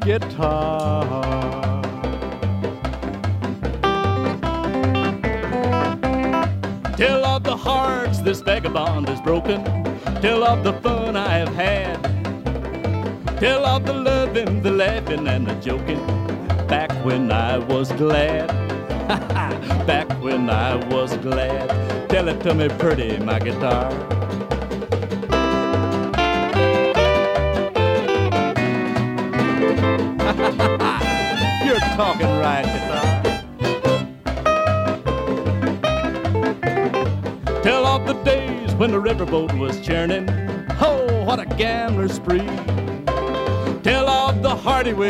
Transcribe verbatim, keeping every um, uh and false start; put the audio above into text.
guitar. Tell of the hearts this vagabond has broken. Tell of the fun I have had. Tell of the loving, the laughing, and the joking. Back when I was glad. Back when I was glad. Tell it to me pretty, my guitar. You're talking right, guitar. Tell of the days when the riverboat was churning. Oh, what a gambler's spree. Tell of the hearty way